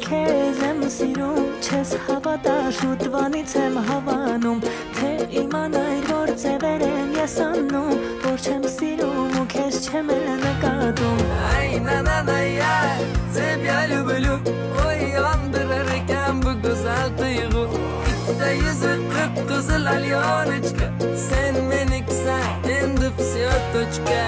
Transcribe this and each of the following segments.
քեզ եմ սիրում, չես հավատա շուտվանից եմ հավանում, թե իմանայր, որ ձևեր եմ ես անում, որ չեմ сирум ու քեզ չեմ էլ նկատում. Ay na na na ya, ձև я люблю, ой անդրերքան bu güzel duygu. İkide yüzü kıpkızıl alyonочка, sen meneksen, endi все точка.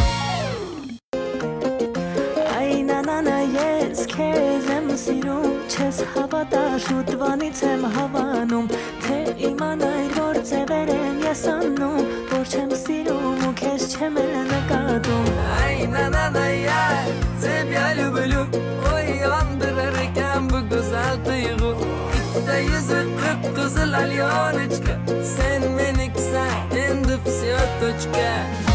Ay na na na yes, քեզ եմ սիրում, չես հավատա շուտվանից եմ հավանում, թե իմանայր, որ ձևեր եմ ես անում, որ չեմ սիրում ու քեզ չեմ էլ նկատում. Ay na na na ya, ձև я люблю, ой андրերքան bu güzel duygu. İkide yüzü kıpkızıl alyonочка, sen meneksen, endi все точка.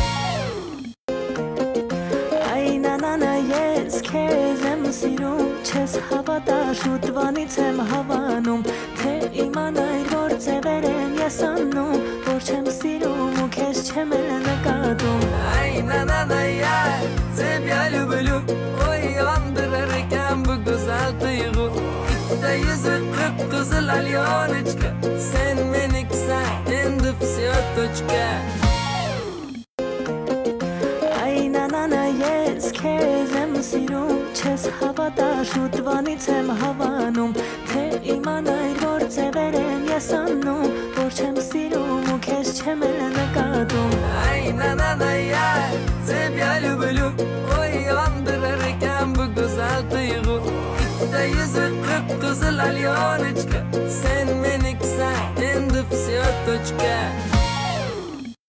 Ay na na na yes, քեզ եմ սիրում, չես հավատա շուտվանից եմ հավանում, թե իմանայր, որ ձևեր եմ ես անում, որ չեմ սիրում ու քեզ չեմ էլ նկատում. Ay na na na ya, ձև я люблю, ой андրերքան bu güzel duygu. İkide yüzü kıpkızıl alyonочка, sen meneksen, endi все точка. Ay na na na yes, քեզ եմ սիրում, չես հավատա շուտվանից եմ հավանում, թե իմանայր, որ ձևեր եմ ես անում, որ չեմ սիրում ու քեզ չեմ էլ նկատում. Ay na na na ya, ձև я люблю, ой андրերքան bu güzel duygu. İkide yüzü kıpkızıl alyonочка, sen meneksen, endi все точка.